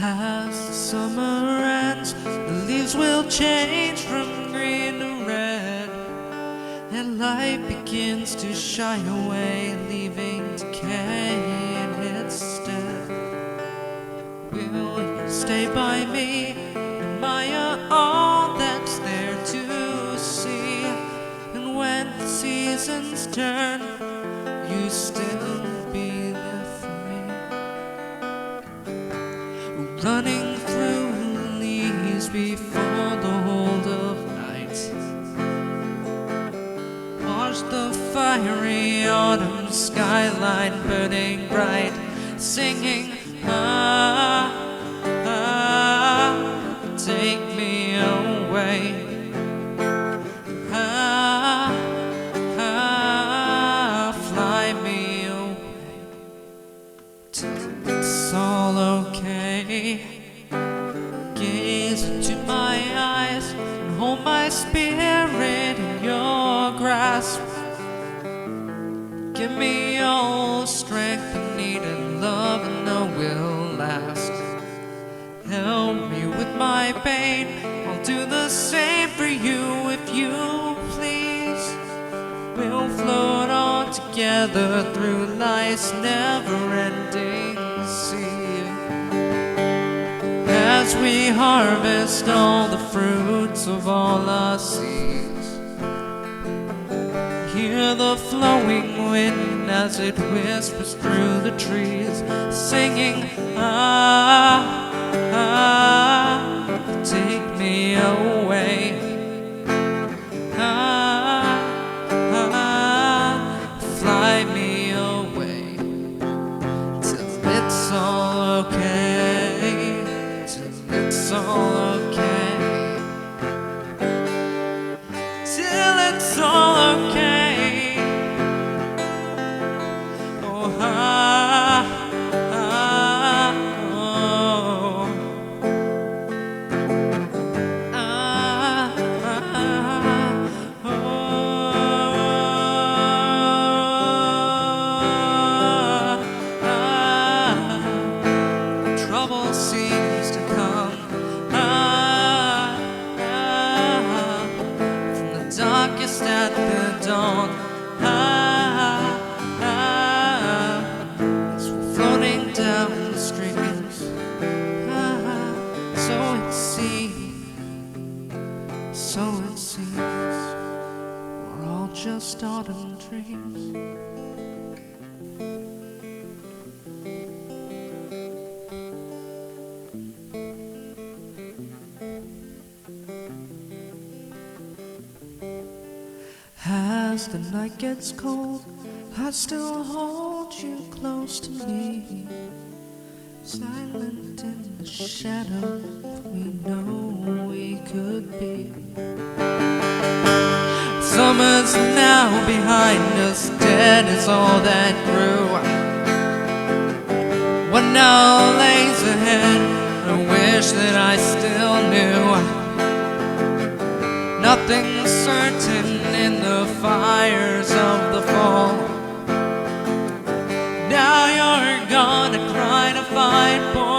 As the summer ends, the leaves will change from green to red, and light begins to shy away, leaving decay in its stead. Will you stay by me, admire all that's there to see, and when the seasons turn, you still be there for me? Running through the leaves before the hold of night, watch the fiery autumn skyline burning bright, singing, ah, ah, take me away, ah, ah, fly me away, till it's all okay. Gaze into my eyes and hold my spirit in your grasp. Give me all the strength I need, and love I know will last. Help me with my pain, I'll do the same for you if you please. We'll float on together through life's never-ending sea, as we harvest all the fruits of all our seeds. Hear the flowing wind as it whispers through the trees, singing, ah, ah, take me away, ah, ah, fly me away, till it's all okay, till it's all okay, till it's all okay. Oh, ah, ah, oh, ah, ah, oh, ah. Trouble seems to come, ah, ah, from the darkest at the dawn, ah, ah, as we're floating down the streams, ah, so it seems, so it seems, we're all just autumn dreams. As the night gets cold, I still hold you close to me, silent in the shadow we know we could be. Summer's now behind us, dead is all that grew. What now lays ahead, I wish that I still knew. Nothing's certain in the fires of the fall. Now you're gone to cry to find